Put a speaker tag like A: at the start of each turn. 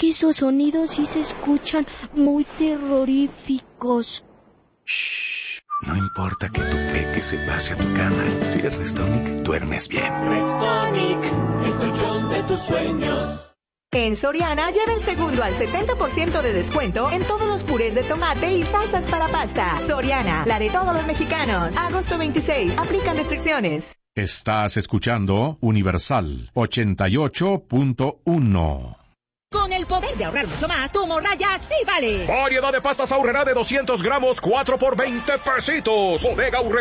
A: que esos sonidos sí se escuchan muy terroríficos.
B: Shh, no importa que tu peque se pase a tu cama. Si es Restonic, duermes bien.
C: Restonic, el colchón de tus sueños.
D: En Soriana, lleva el segundo al 70% de descuento en todos los purés de tomate y salsas para pasta. Soriana, la de todos los mexicanos. Agosto 26, aplican restricciones.
E: Estás escuchando Universal 88.1.
F: Con el poder de ahorrar mucho más, tu morraya sí vale.
G: Variedad de pastas Aurrerá de 200 gramos, 4 por 20 pesitos. Bodega Aurrerá.